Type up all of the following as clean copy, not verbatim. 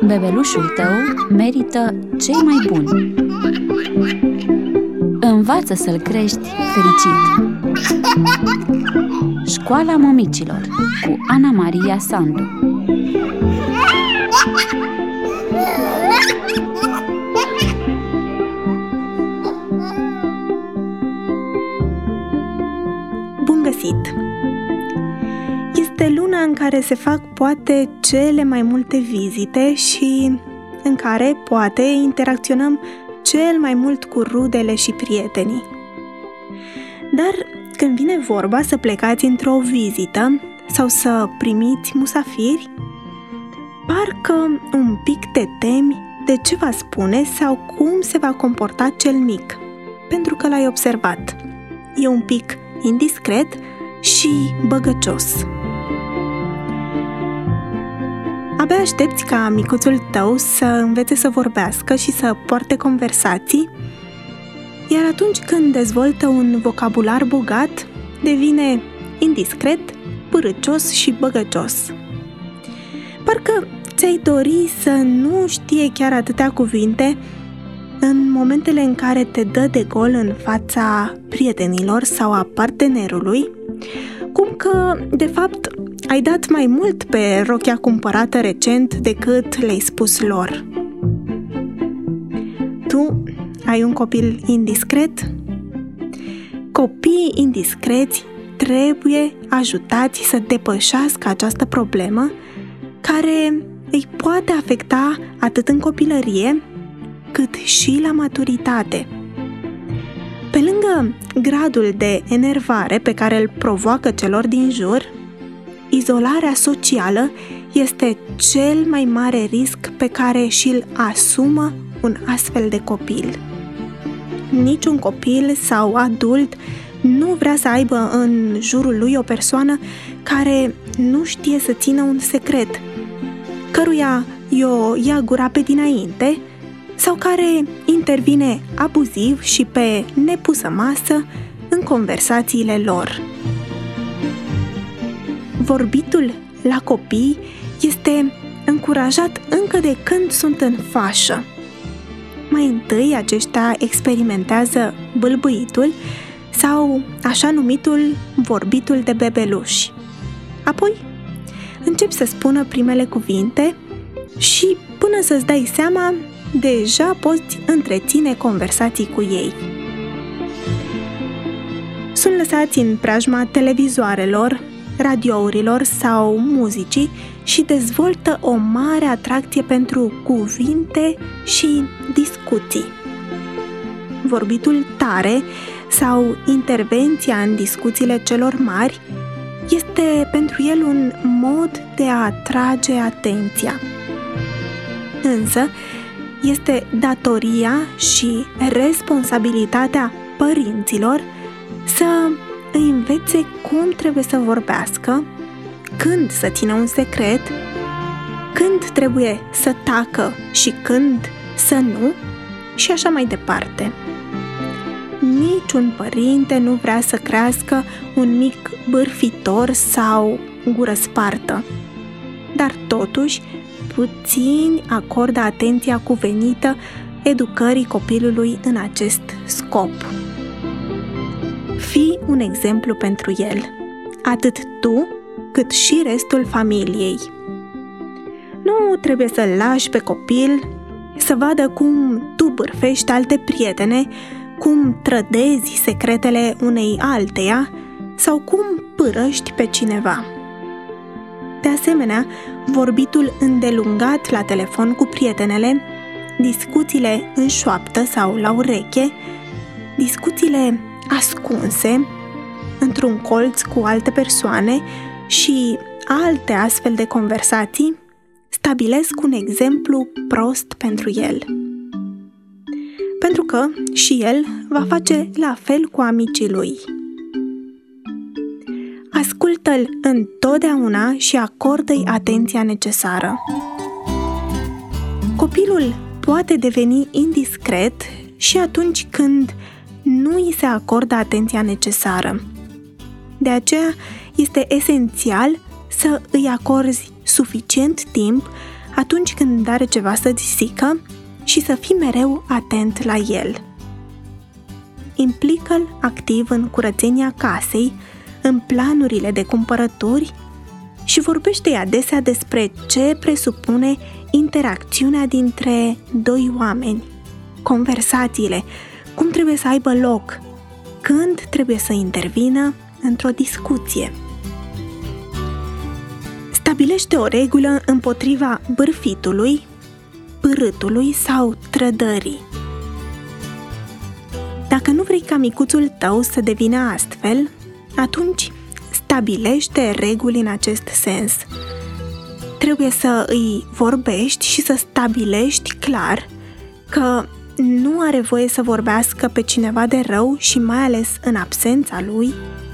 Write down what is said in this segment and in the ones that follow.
Bebelușul tău merită cei mai buni. Învață să-l crești fericit. Școala Mămicilor cu Ana Maria Sandu. Bun găsit! Este luna în care se fac poate cele mai multe vizite și în care poate interacționăm cel mai mult cu rudele și prietenii. Dar când vine vorba să plecați într-o vizită sau să primiți musafiri, parcă un pic te temi de ce va spune sau cum se va comporta cel mic, pentru că l-ai observat. E un pic indiscret și băgăcios. Abia aștepți ca micuțul tău să învețe să vorbească și să poarte conversații, iar atunci când dezvoltă un vocabular bogat, devine indiscret, pârâcios și băgăcios. Parcă ți-ai dori să nu știe chiar atâtea cuvinte în momentele în care te dă de gol în fața prietenilor sau a partenerului, cum că, de fapt, ai dat mai mult pe rochia cumpărată recent decât le-ai spus lor. Tu ai un copil indiscret? Copiii indiscreți trebuie ajutați să depășească această problemă care îi poate afecta atât în copilărie cât și la maturitate. Pe lângă gradul de enervare pe care îl provoacă celor din jur, izolarea socială este cel mai mare risc pe care și-l asumă un astfel de copil. Niciun copil sau adult nu vrea să aibă în jurul lui o persoană care nu știe să țină un secret, căruia i-o ia gura pe dinainte sau care intervine abuziv și pe nepusă masă în conversațiile lor. Vorbitul la copii este încurajat încă de când sunt în fașă. Mai întâi aceștia experimentează bâlbâitul sau așa numitul vorbitul de bebeluși. Apoi încep să spună primele cuvinte și până să-ți dai seama, deja poți întreține conversații cu ei. Sunt lăsați în preajma televizoarelor, radiourilor sau muzicii și dezvoltă o mare atracție pentru cuvinte și discuții. Vorbitul tare sau intervenția în discuțiile celor mari este pentru el un mod de a atrage atenția. Însă, este datoria și responsabilitatea părinților să îi învețe cum trebuie să vorbească, când să țină un secret, când trebuie să tacă și când să nu, și așa mai departe. Niciun părinte nu vrea să crească un mic bârfitor sau gură spartă, dar totuși puțini acordă atenția cuvenită educării copilului în acest scop. Fii un exemplu pentru el, atât tu cât și restul familiei. Nu trebuie să-l lași pe copil să vadă cum tu bârfești alte prietene, cum trădezi secretele unei alteia sau cum pârăști pe cineva. De asemenea, vorbitul îndelungat la telefon cu prietenele, discuțiile în șoaptă sau la ureche, discuțiile ascunse într-un colț cu alte persoane și alte astfel de conversații stabilesc un exemplu prost pentru el. Pentru că și el va face la fel cu amicii lui. Ascultă-l întotdeauna și acordă-i atenția necesară. Copilul poate deveni indiscret și atunci când nu îi se acordă atenția necesară. De aceea este esențial să îi acorzi suficient timp atunci când are ceva să zică și să fii mereu atent la el. Implică-l activ în curățenia casei, în planurile de cumpărături și vorbește adesea despre ce presupune interacțiunea dintre doi oameni, conversațiile, cum trebuie să aibă loc, când trebuie să intervină într-o discuție. Stabilește o regulă împotriva bârfitului, pârâtului sau trădării. Dacă nu vrei ca micuțul tău să devină astfel, atunci stabilește reguli în acest sens. Trebuie să îi vorbești și să stabilești clar că nu are voie să vorbească pe cineva de rău și mai ales în absența lui,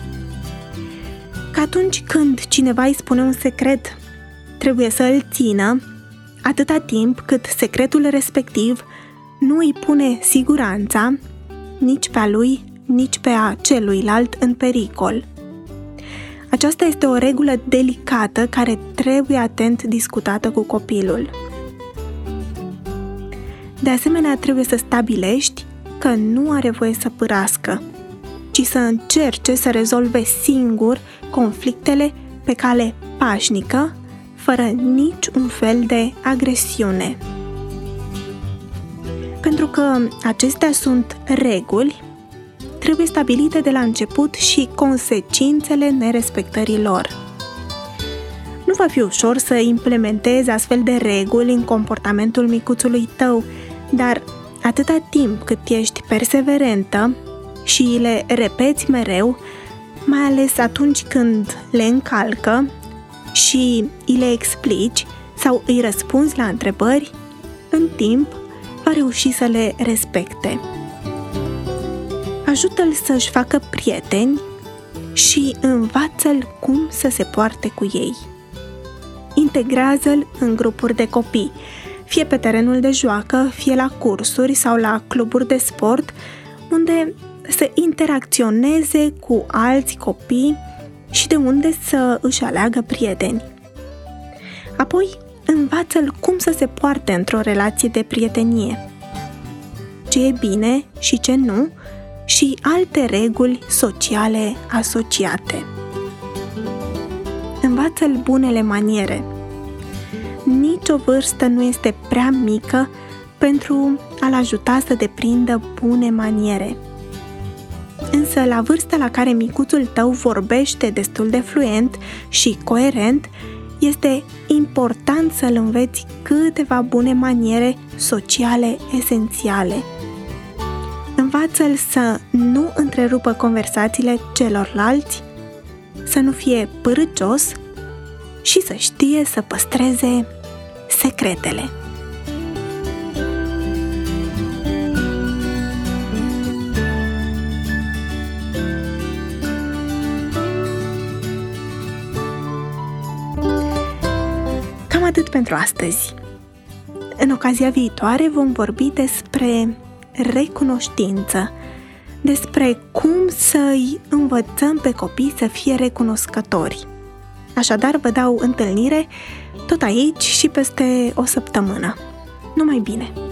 că atunci când cineva îi spune un secret, trebuie să îl țină atâta timp cât secretul respectiv nu îi pune siguranța nici pe a lui, nici pe a celuilalt în pericol. Aceasta este o regulă delicată care trebuie atent discutată cu copilul. De asemenea, trebuie să stabilești că nu are voie să pârască, ci să încerce să rezolve singur conflictele pe cale pașnică, fără niciun fel de agresiune. Pentru că acestea sunt reguli, trebuie stabilite de la început și consecințele nerespectării lor. Nu va fi ușor să implementezi astfel de reguli în comportamentul micuțului tău, dar atâta timp cât ești perseverentă și le repeți mereu, mai ales atunci când le încalcă și îi le explici sau îi răspunzi la întrebări, în timp va reuși să le respecte. Ajută-l să-și facă prieteni și învață-l cum să se poarte cu ei. Integrează-l în grupuri de copii, fie pe terenul de joacă, fie la cursuri sau la cluburi de sport, unde să interacționeze cu alți copii și de unde să își aleagă prieteni. Apoi, învață-l cum să se poarte într-o relație de prietenie, ce e bine și ce nu, și alte reguli sociale asociate. Învață-l bunele maniere. Nici o vârstă nu este prea mică pentru a-l ajuta să deprindă bune maniere. Însă, la vârsta la care micuțul tău vorbește destul de fluent și coerent, este important să-l înveți câteva bune maniere sociale esențiale. Învață-l să nu întrerupă conversațiile celorlalți, să nu fie pârâcios și să știe să păstreze secretele. Cam atât pentru astăzi. În ocazia viitoare vom vorbi despre recunoștință, despre cum să-i învățăm pe copii să fie recunoscători. Așadar, vă dau întâlnire tot aici și peste o săptămână. Numai bine!